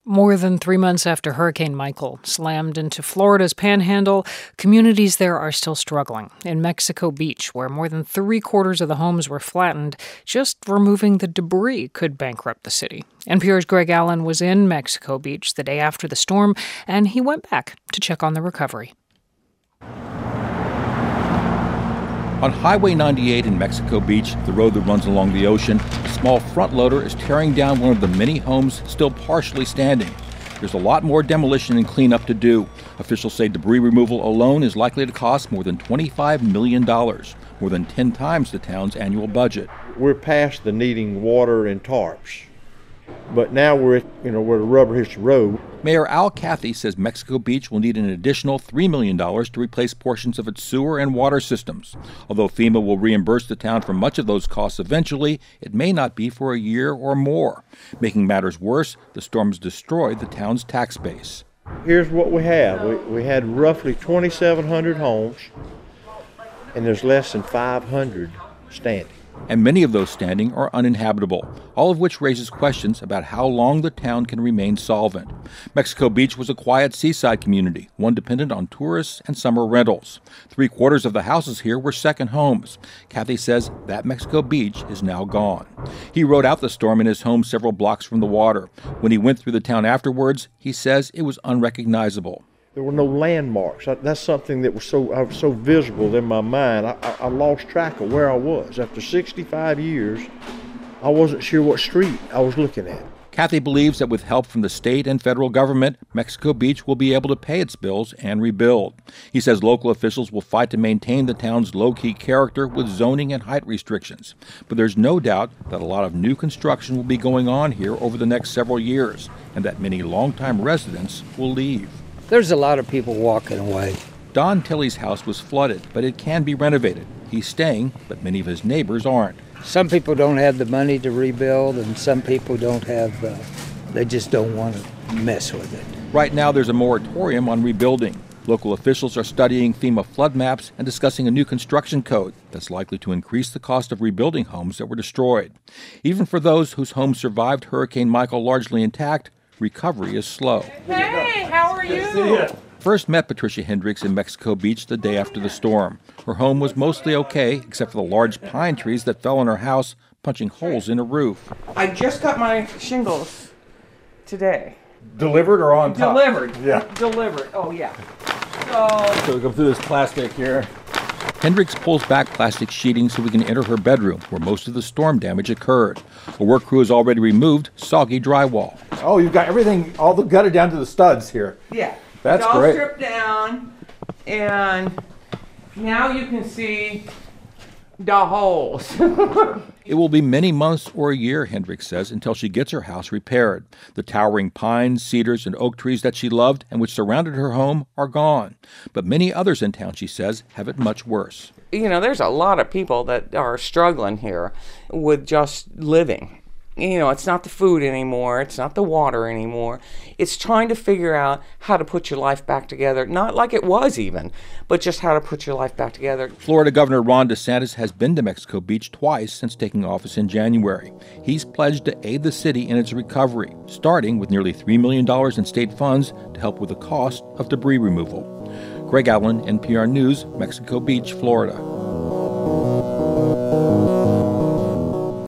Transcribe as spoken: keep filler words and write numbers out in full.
More than three months after Hurricane Michael slammed into Florida's panhandle, communities there are still struggling. In Mexico Beach, where more than three quarters of the homes were flattened, just removing the debris could bankrupt the city. N P R's Greg Allen was in Mexico Beach the day after the storm, and he went back to check on the recovery. On Highway ninety-eight in Mexico Beach, the road that runs along the ocean, a small front loader is tearing down one of the many homes still partially standing. There's a lot more demolition and cleanup to do. Officials say debris removal alone is likely to cost more than twenty-five million dollars, more than ten times the town's annual budget. We're past the needing water and tarps, but now we're at, you know, where the rubber hits the road. Mayor Al Cathy says Mexico Beach will need an additional three million dollars to replace portions of its sewer and water systems. Although FEMA will reimburse the town for much of those costs eventually, it may not be for a year or more. Making matters worse, the storms destroyed the town's tax base. Here's what we have. We, we had roughly twenty-seven hundred homes, and there's less than five hundred standing. And many of those standing are uninhabitable, all of which raises questions about how long the town can remain solvent. Mexico Beach was a quiet seaside community, one dependent on tourists and summer rentals. Three quarters of the houses here were second homes. Cathy says that Mexico Beach is now gone. He rode out the storm in his home several blocks from the water. When he went through the town afterwards, he says it was unrecognizable. There were no landmarks. That's something that was so uh, so visible in my mind. I, I, I lost track of where I was. After sixty-five years, I wasn't sure what street I was looking at. Cathy believes that with help from the state and federal government, Mexico Beach will be able to pay its bills and rebuild. He says local officials will fight to maintain the town's low-key character with zoning and height restrictions. But there's no doubt that a lot of new construction will be going on here over the next several years, and that many longtime residents will leave. There's a lot of people walking away. Don Tilley's house was flooded, but it can be renovated. He's staying, but many of his neighbors aren't. Some people don't have the money to rebuild, and some people don't have, uh, they just don't want to mess with it. Right now, there's a moratorium on rebuilding. Local officials are studying FEMA flood maps and discussing a new construction code that's likely to increase the cost of rebuilding homes that were destroyed. Even for those whose homes survived Hurricane Michael largely intact, recovery is slow. Hey, how are you? First met Patricia Hendricks in Mexico Beach the day after the storm. Her home was mostly okay, except for the large pine trees that fell on her house, punching holes in her roof. I just got my shingles today. Delivered or on top? Delivered. Yeah. Delivered. Oh, yeah. So, So we go through this plastic here. Hendricks pulls back plastic sheeting so we can enter her bedroom, where most of the storm damage occurred. A work crew has already removed soggy drywall. Oh, you've got everything, all the gutted down to the studs here. yeah. That's it's all great. stripped down, and now you can see the holes. It will be many months or a year, Hendricks says, until she gets her house repaired. The towering pines, cedars, and oak trees that she loved and which surrounded her home are gone. But many others in town, she says, have it much worse. You know, there's a lot of people that are struggling here with just living. You know, it's not the food anymore. It's not the water anymore. It's trying to figure out how to put your life back together. Not like it was even, but just how to put your life back together. Florida Governor Ron DeSantis has been to Mexico Beach twice since taking office in January. He's pledged to aid the city in its recovery, starting with nearly three million dollars in state funds to help with the cost of debris removal. Greg Allen, N P R News, Mexico Beach, Florida.